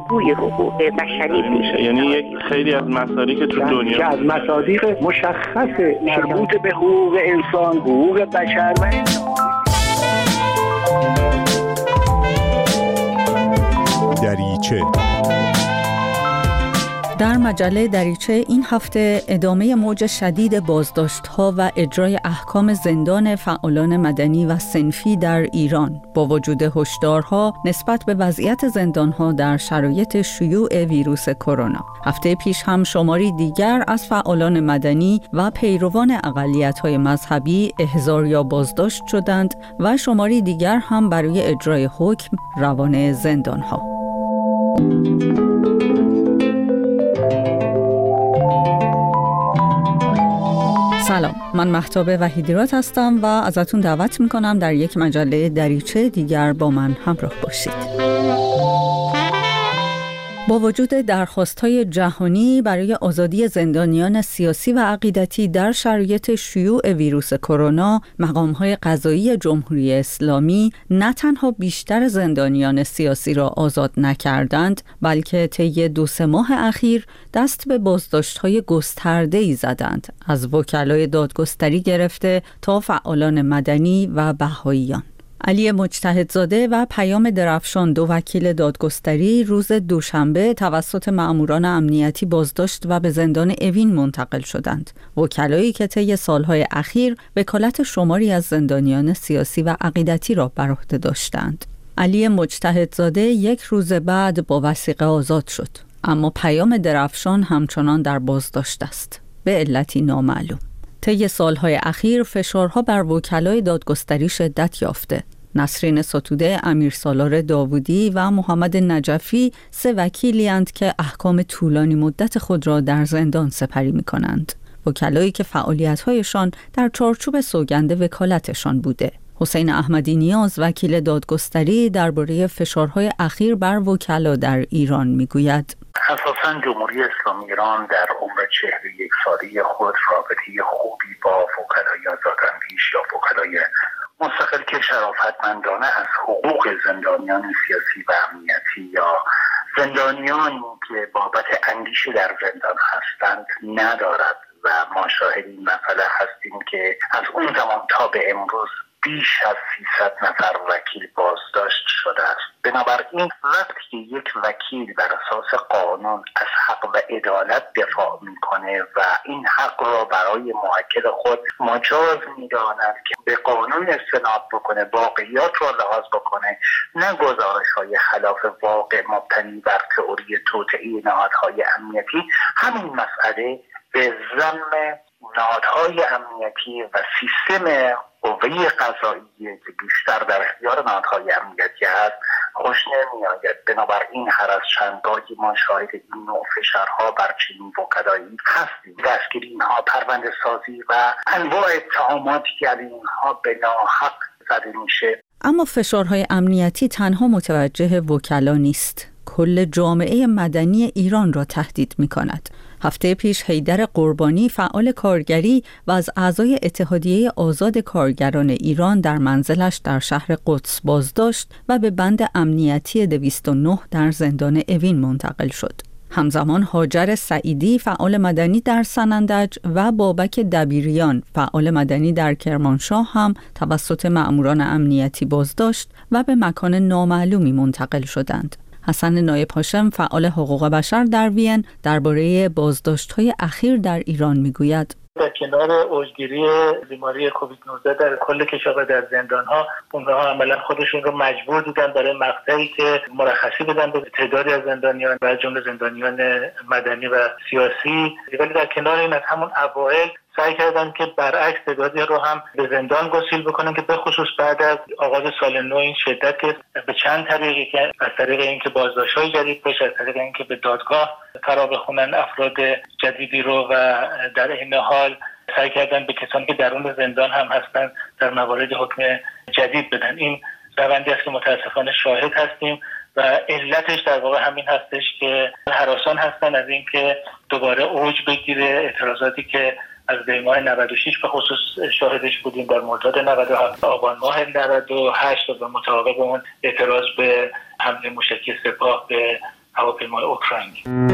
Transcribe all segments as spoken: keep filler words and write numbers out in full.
بازگوی حقوق بشری میشه. یعنی یک خیلی از مصادیق که تو دنیا که از مصادیق مشخص مربوط به حقوق انسان، حقوق بشر و دریچه. در مجله دریچه این هفته ادامه موج شدید بازداشت‌ها و اجرای احکام زندان فعالان مدنی و صنفی در ایران با وجود هشدارها نسبت به وضعیت زندان‌ها در شرایط شیوع ویروس کرونا. هفته پیش هم شماری دیگر از فعالان مدنی و پیروان اقلیت‌های مذهبی احضار یا بازداشت شدند و شماری دیگر هم برای اجرای حکم روانه زندان‌ها. سلام، من مهتاب وحیدیراد هستم و ازتون دعوت میکنم در یک مجله دریچه دیگر با من همراه باشید. با وجود درخواست‌های جهانی برای آزادی زندانیان سیاسی و عقیدتی در شرایط شیوع ویروس کرونا، مقام‌های قضایی جمهوری اسلامی نه تنها بیشتر زندانیان سیاسی را آزاد نکردند، بلکه طی دو سه ماه اخیر دست به بازداشت‌های گسترده‌ای زدند، از وکلای دادگستری گرفته تا فعالان مدنی و بهائیان. علی مجتهدزاده و پیام درفشان، دو وکیل دادگستری، روز دوشنبه توسط مأموران امنیتی بازداشت و به زندان اوین منتقل شدند. وکلایی که طی سالهای اخیر وکالت شماری از زندانیان سیاسی و عقیدتی را بر عهده داشتند. علی مجتهدزاده یک روز بعد با وثیقه آزاد شد، اما پیام درفشان همچنان در بازداشت است، به علتی نامعلوم. طی سالهای اخیر فشارها بر وکلای دادگستری شدت یافته. نسرین ستوده، امیرسالار داوودی و محمد نجفی سه وکیلی اند که احکام طولانی مدت خود را در زندان سپری می کنند. وکلایی که فعالیت‌هایشان در چارچوب سوگند وکالتشان بوده. حسین احمدی نیاز، وکیل دادگستری، درباره فشارهای اخیر بر وکلا در ایران میگوید: اساساً جمهوری اسلامی ایران در عمر چهره یک ساله خود رابطه خوبی با وکلای آزاداندیش یا وکلای مستقل که شرافتمندانه از حقوق زندانیان سیاسی و امنیتی یا زندانیانی که بابت اندیشه در زندان هستند ندارد و ما شاهد این مسئله هستیم که از اون زمان تا به امروز بیش از سیصد نفر وکیل بازداشت شده است. بنابراین وقتی که یک وکیل بر اساس قانون از حق و عدالت دفاع میکنه و این حق را برای موکل خود مجاز میداند که به قانون استناد بکنه، واقعیات را لحاظ بکنه، نه گزارش‌های خلاف واقع مبتنی بر تئوری توطئه نهادهای امنیتی، همین مسئله به ذم نهادهای امنیتی و سیستم قوه قضاییه که بیشتر در اختیار نهادهای امنیتی هست خوش نمی‌آید. بنابراین هر از چندگاهی ما شاهد این نوع فشارها بر چنین وکلایی هستیم. دستگیری اینها، پرونده سازی و انواع اتهاماتی که علیه اینها به ناحق زده میشه. اما فشارهای امنیتی تنها متوجه وکلا نیست، کل جامعه مدنی ایران را تهدید می‌کند. هفته پیش حیدر قربانی، فعال کارگری و از اعضای اتحادیه آزاد کارگران ایران، در منزلش در شهر قدس بازداشت و به بند امنیتی دویست و نه در زندان اوین منتقل شد. همزمان هاجر سعیدی، فعال مدنی در سنندج، و بابک دبیریان، فعال مدنی در کرمانشاه، هم توسط مأموران امنیتی بازداشت و به مکان نامعلومی منتقل شدند. حسن نایب هاشم، فعال حقوق بشر در وین، درباره بازداشت‌های اخیر در ایران میگوید: در کنار اوجگیری بیماری کووید نوزده در کل کشور در زندان‌ها، اونها عملاً خودشون رو مجبور دیدن برای مقطعی که مرخصی بدن به تعدادی از زندانیان و جمله زندانیان مدنی و سیاسی. ولی در کنار این از همون اوایل سعی کردن که برعکس تعدادی رو هم به زندان گسیل بکنن که به خصوص بعد از آغاز سال نو این شدت به چند طریقی که از طریق اینکه بازداشت‌های جدید بشه، از طریق اینکه به دادگاه فرا بخونن افراد جدیدی رو و در این حال سعی کردن به کسانی که درون زندان هم هستن در موارد حکم جدید بدن. این روندی است که متاسفانه شاهد هستیم و علتش در واقع همین هستش که هراسان هستن از اینکه دوباره اوج بگیره اعتراضاتی که از دیماه نود و شش به خصوص شاهدش بودیم در مرداد نود و هفت، آبان ماه نود و هشت و مطابق اون اعتراض به حمله موشکی سپاه به هواپیمای اوکراینی.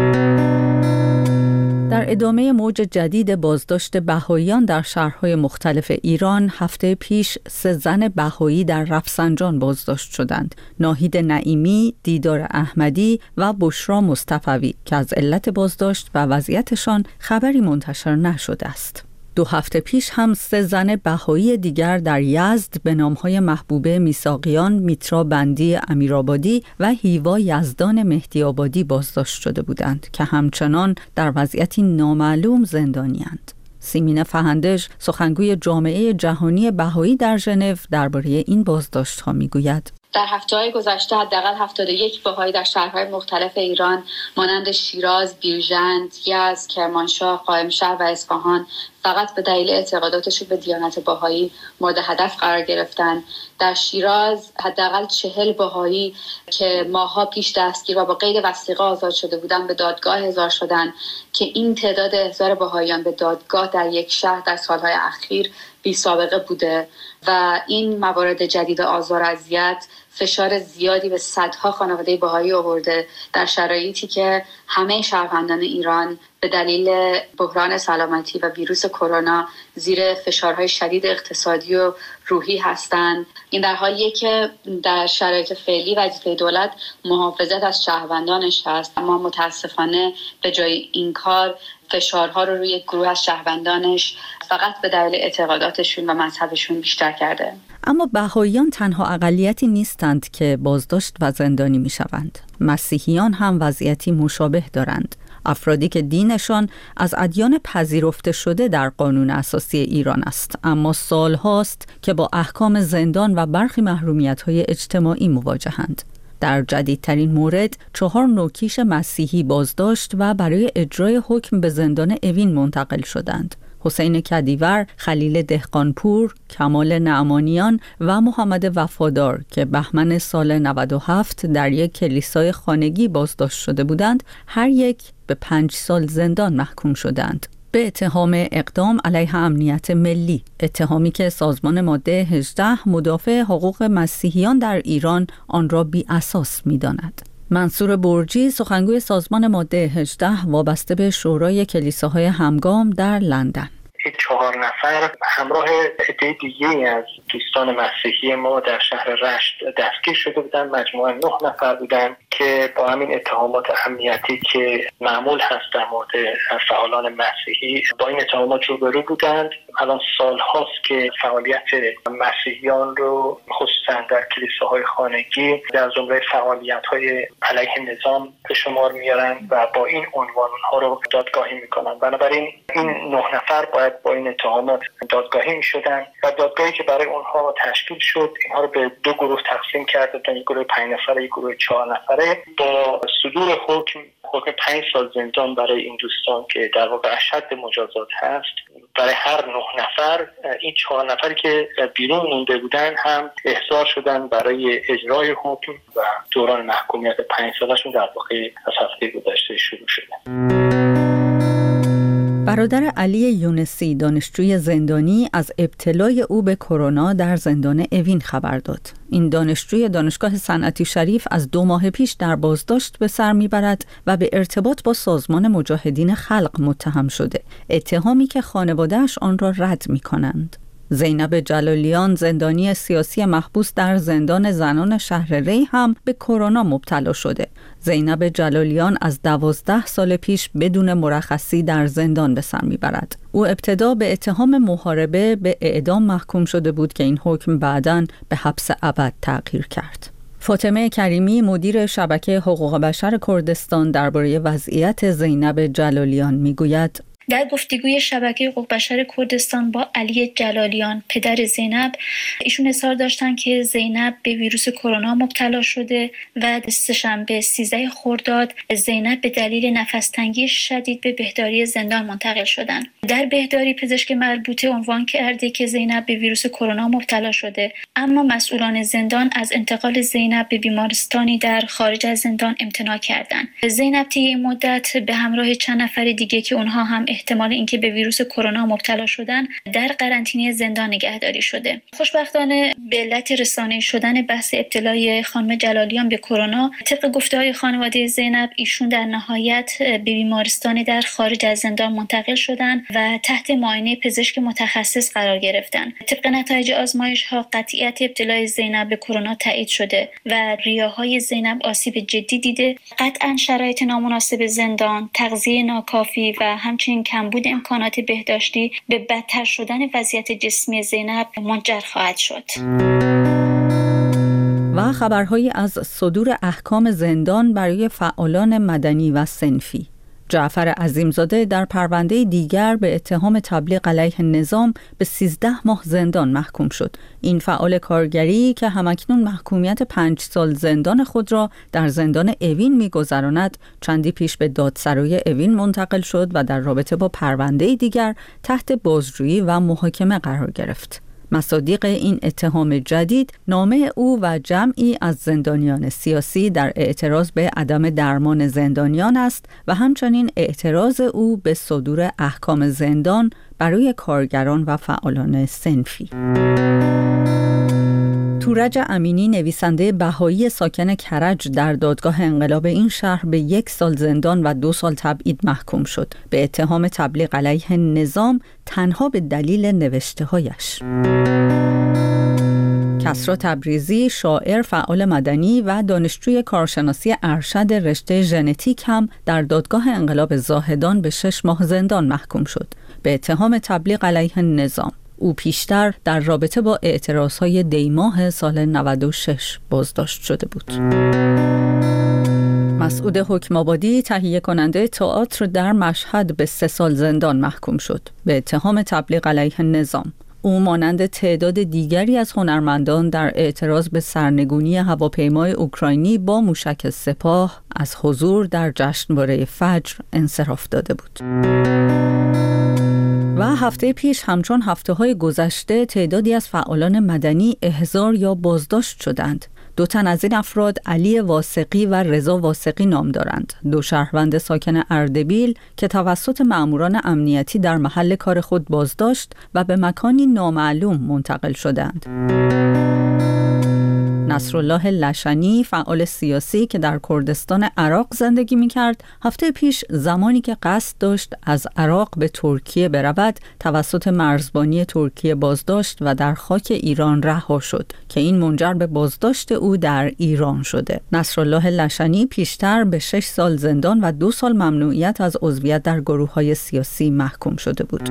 در ادامه موج جدید بازداشت بهائیان در شهرهای مختلف ایران، هفته پیش سه زن بهایی در رفسنجان بازداشت شدند: ناهید نعیمی، دیدار احمدی و بشرا مصطفوی که از علت بازداشت و وضعیتشان خبری منتشر نشده است. دو هفته پیش هم سه زن بهایی دیگر در یزد به نامهای محبوبه میثاقیان، میترا بندی امیرآبادی و هیوا یزدان مهدی آبادی بازداشت شده بودند که همچنان در وضعیتی نامعلوم زندانی‌اند. سیمین فهندش، سخنگوی جامعه جهانی بهایی در ژنو، درباره این بازداشت‌ها میگوید: در هفته‌های گذشته حداقل هفتاد و یک بهایی در شهرهای مختلف ایران مانند شیراز، بیرژند، یزد، کرمانشاه، قائمشهر و اصفهان فقط به دلیل اعتقاداتشون به دیانت بهایی مورد هدف قرار گرفتن. در شیراز حداقل چهل بهایی که ماه‌ها پیش دستگیر و با قید وثیقه آزاد شده بودن به دادگاه احضار شدن که این تعداد احضار بهاییان به دادگاه در یک شهر در سالهای اخیر بی سابقه بوده و این موارد جدید آزار و اذیت فشار زیادی به صدها خانواده بهایی آورده در شرایطی که همه شهروندان ایران به دلیل بحران سلامتی و ویروس کرونا زیر فشارهای شدید اقتصادی و روحی هستند. این در حالیه که در شرایط فعلی وظیفه دولت محافظت از شهروندانش هست، اما متاسفانه به جای این کار فشارها رو روی گروه از شهروندانش فقط به دلیل اعتقاداتشون و مذهبشون بیشتر کرده. اما بهائیان تنها اقلیتی نیستند که بازداشت و زندانی می شوند. مسیحیان هم وضعیتی مشابه دارند. افرادی که دینشان از ادیان پذیرفته شده در قانون اساسی ایران است، اما سال هاست که با احکام زندان و برخی محرومیت‌های اجتماعی مواجهند. در جدیدترین مورد چهار نوکیش مسیحی بازداشت و برای اجرای حکم به زندان اوین منتقل شدند: حسین کدیور، خلیل دهقانپور، کمال نعمانیان و محمد وفادار که بهمن سال نود و هفت در یک کلیسای خانگی بازداشت شده بودند، هر یک به پنج سال زندان محکوم شدند به اتهام اقدام علیه امنیت ملی، اتهامی که سازمان ماده هجده مدافع حقوق مسیحیان در ایران آن را بی اساس می‌داند. منصور برجی، سخنگوی سازمان ماده هجده وابسته به شورای کلیساهای همگام در لندن: چهار نفر همراه عده دیگه از دوستان مسیحی ما در شهر رشت دستگیر شده بودن. مجموعاً نه نفر بودن که با همین اتهامات امنیتی که معمول هست در مورد فعالان مسیحی با این اتهامات روبرو بودند. الان سال هاست که فعالیت مسیحیان رو خصوصا در کلیساهای خانگی در زمره فعالیت‌های علیه نظام به شمار میارن و با این عنوان اونها رو دادگاهی میکنن. بنابراین این نه نفر باید با این اتهامات دادگاهی میشدن و دادگاهی که برای اونها تشکیل شد اینها رو به دو گروه تقسیم کرده بودن، یک گروه پنج نفره، یک گروه چهار نفره. با صدور حکم حکم پنج سال زندان برای این دوستان که در واقع اشد مجازات هست برای هر نه نفر، این چهار نفری که بیرون مونده بودن هم احضار شدن برای اجرای حکم و دوران محکومیت پنج سالشون در واقع از هفته گذشته شروع شده. برادر علی یونسی، دانشجوی زندانی، از ابتلای او به کرونا در زندان اوین خبر داد. این دانشجوی دانشگاه صنعتی شریف از دو ماه پیش در بازداشت به سر میبرد و به ارتباط با سازمان مجاهدین خلق متهم شده، اتهامی که خانواده‌اش آن را رد می‌کنند. زینب جلالیان، زندانی سیاسی محبوس در زندان زنان شهر ری، هم به کرونا مبتلا شده. زینب جلالیان از دوازده سال پیش بدون مرخصی در زندان به سر میبرد. او ابتدا به اتهام محاربه به اعدام محکوم شده بود که این حکم بعداً به حبس ابد تغییر کرد. فاطمه کریمی، مدیر شبکه حقوق بشر کردستان، درباره وضعیت زینب جلالیان میگوید: در گفتگوی شبکه حقوق بشر کردستان با علی جلالیان، پدر زینب، ایشون اظهار داشتن که زینب به ویروس کرونا مبتلا شده و سه‌شنبه سیزده خرداد زینب به دلیل نفس‌تنگی شدید به بهداری زندان منتقل شدن. در بهداری پزشک مربوطه عنوان کرده که زینب به ویروس کرونا مبتلا شده، اما مسئولان زندان از انتقال زینب به بیمارستانی در خارج از زندان امتناع کردند. زینب طی این مدت به همراه چند نفر دیگه که اونها هم احتمال اینکه به ویروس کرونا مبتلا شدن در قرنطینه زندان نگهداری شده. خوشبختانه به علت رسانه‌ای شدن بحث ابتلای خانم جلالیان به کرونا، طبق گفته‌های خانواده زینب، ایشون در نهایت به بیمارستانی در خارج از زندان منتقل شدن و تحت معاینه پزشک متخصص قرار گرفتن. طبق نتایج آزمایش‌ها قطعیت ابتلای زینب به کرونا تایید شده و ریه‌های زینب آسیب جدی دیده. قطعاً شرایط نامناسب زندان، تغذیه ناکافی و همچنین کمبود امکانات بهداشتی به بدتر شدن وضعیت جسمی زینب منجر خواهد شد. و خبرهایی از صدور احکام زندان برای فعالان مدنی و صنفی. جعفر عظیمزاده در پرونده دیگر به اتهام تبلیغ علیه نظام به سیزده ماه زندان محکوم شد. این فعال کارگری که همکنون محکومیت پنج سال زندان خود را در زندان اوین می‌گذراند، چندی پیش به دادسرای اوین منتقل شد و در رابطه با پرونده دیگر تحت بازجویی و محاکمه قرار گرفت. مصادیق این اتهام جدید نامه او و جمعی از زندانیان سیاسی در اعتراض به عدم درمان زندانیان است و همچنین اعتراض او به صدور احکام زندان برای کارگران و فعالان صنفی. تورج امینی، نویسنده بهایی ساکن کرج، در دادگاه انقلاب این شهر به یک سال زندان و دو سال تبعید محکوم شد به اتهام تبلیغ علیه نظام تنها به دلیل نوشته‌هایش. کسری تبریزی، شاعر، فعال مدنی و دانشجوی کارشناسی ارشد رشته ژنتیک هم در دادگاه انقلاب زاهدان به شش ماه زندان محکوم شد به اتهام تبلیغ علیه نظام. او پیشتر در رابطه با اعتراضهای دیماه سال نود و شش بازداشت شده بود. مسعود حکم‌آبادی، تهیه کننده تئاتر در مشهد، به سه سال زندان محکوم شد به اتهام تبلیغ علیه نظام. او مانند تعداد دیگری از هنرمندان در اعتراض به سرنگونی هواپیمای اوکراینی با موشک سپاه از حضور در جشنواره فجر انصراف داده بود. و هفته پیش همچون هفته‌های گذشته تعدادی از فعالان مدنی احضار یا بازداشت شدند. دو تن از این افراد علی واثقی و رضا واثقی نام دارند، دو شهروند ساکن اردبیل که توسط مأموران امنیتی در محل کار خود بازداشت و به مکانی نامعلوم منتقل شدند. نصرالله لشنی، فعال سیاسی که در کردستان عراق زندگی می‌کرد، هفته پیش زمانی که قصد داشت از عراق به ترکیه برود، توسط مرزبانی ترکیه بازداشت و در خاک ایران رها شد که این منجر به بازداشت او در ایران شده. نصرالله لشنی پیشتر به شش سال زندان و دو سال ممنوعیت از عضویت در گروه‌های سیاسی محکوم شده بود.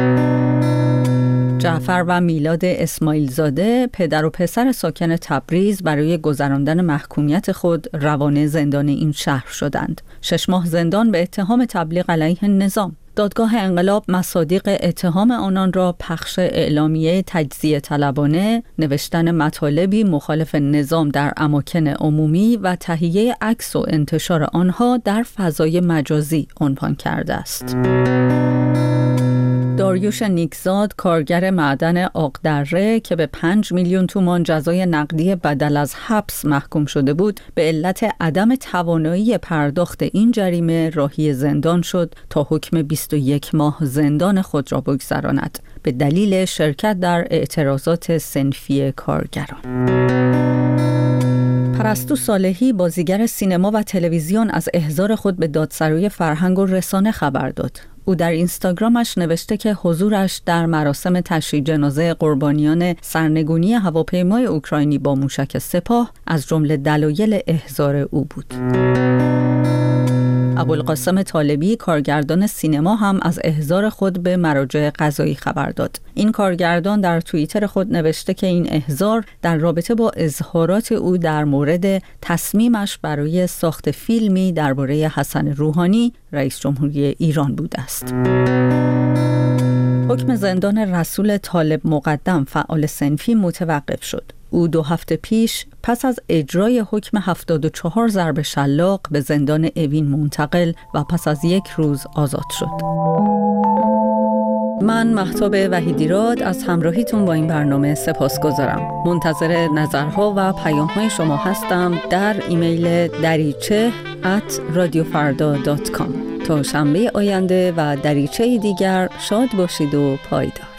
جعفر و میلاد اسماعیل زاده، پدر و پسر ساکن تبریز، برای گذراندن محکومیت خود روانه زندان این شهر شدند. شش ماه زندان به اتهام تبلیغ علیه نظام. دادگاه انقلاب مصادیق اتهام آنان را پخش اعلامیه تجزیه طلبانه، نوشتن مطالبی مخالف نظام در اماکن عمومی و تهیه عکس و انتشار آنها در فضای مجازی عنوان کرده است. داریوش نیکزاد، کارگر معدن آقدره که به پنج میلیون تومان جزای نقدی بدل از حبس محکوم شده بود، به علت عدم توانایی پرداخت این جریمه راهی زندان شد تا حکم بیست و یک ماه زندان خود را بگذراند به دلیل شرکت در اعتراضات صنفی کارگران. پرستو صالحی، بازیگر سینما و تلویزیون، از احضار خود به دادسرای فرهنگ و رسانه خبر داد. او در اینستاگرامش نوشته که حضورش در مراسم تشییع جنازه قربانیان سرنگونی هواپیمای اوکراینی با موشک سپاه از جمله دلایل احضار او بود. ابوالقاسم طالبی، کارگردان سینما، هم از احضار خود به مراجع قضایی خبر داد. این کارگردان در توییتر خود نوشته که این احضار در رابطه با اظهارات او در مورد تصمیمش برای ساخت فیلمی درباره حسن روحانی، رئیس جمهوری ایران بوده است. حکم زندان رسول طالب مقدم، فعال صنفی، متوقف شد. او دو هفته پیش پس از اجرای حکم هفتاد و چهار ضرب شلاق به زندان اوین منتقل و پس از یک روز آزاد شد. من مهتاب وحیدیراد از همراهیتون با این برنامه سپاسگزارم. منتظر نظرها و پیام‌های شما هستم در ایمیل دریچه ات رادیو فردا دات کام. تا شنبه آینده و دریچه دیگر شاد باشید و پایدار.